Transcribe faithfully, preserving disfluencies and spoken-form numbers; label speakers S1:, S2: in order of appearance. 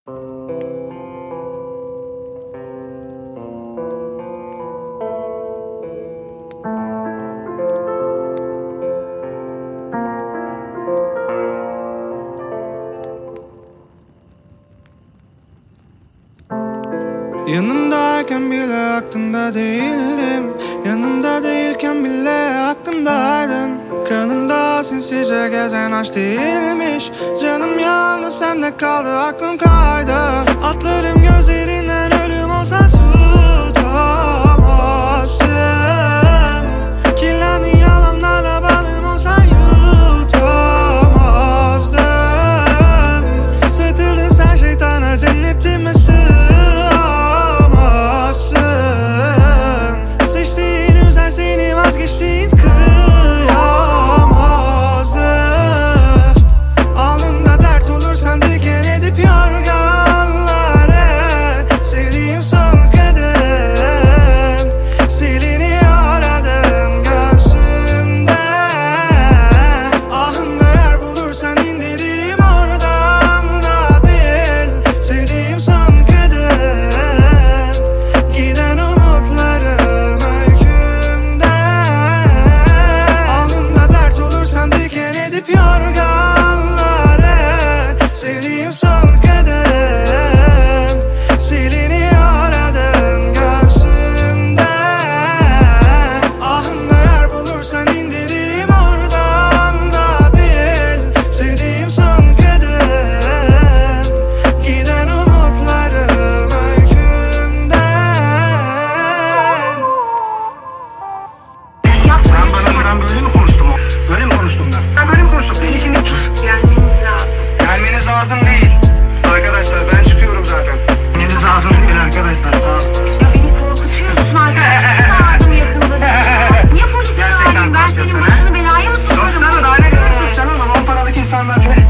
S1: Yanımdayken bile aklımda değildim. Yanımda değilken bile aklımdaydın. Kanımda sinsizce gezen aşk değilmiş. Canım yalnız sende kaldı, aklım kaydı. Atlarım gözlerinden, ölüm olsa tutamazsın. Kirlendin yalanlarla, balım olsa yutamazdın. Satıldın sen şeytana, cennetime sığ. Vazgeçtiğin kıyamazdı. Alnımda dert olursan diken edip yorganlara. Sevdiğim son kadın, silini aradım gözümde. Ahımda yer bulursan indiririm oradan da bil. Sevdiğim son kadın, giden umutlarım öykümde. Edip yorganlara, sevdiğim son kadın, silini aradın gözümde. Ahımda yer bulursan indiririm oradan da bil. Sevdiğim son kadın, giden umutlarım öykümde.
S2: Sen bana ben böyle mi konuştum? Böyle mi konuştum ben? Ben böyle mi konuştum? Beni şimdi
S3: Gelmeniz lazım.
S2: gelmeniz lazım değil. Arkadaşlar ben çıkıyorum zaten. Gelmeniz lazım değil arkadaşlar. Sağ olun.
S3: Ya beni korkutuyorsun arkadaşlar. Çağırdım yakında. Niye polis
S2: Gerçekten
S3: çağırdın? Ben senin
S2: korkuyorsun,
S3: başını belaya mı sokarım?
S2: Soksana daha ne kadar sokacağım oğlum? On paralık insanlar gibi.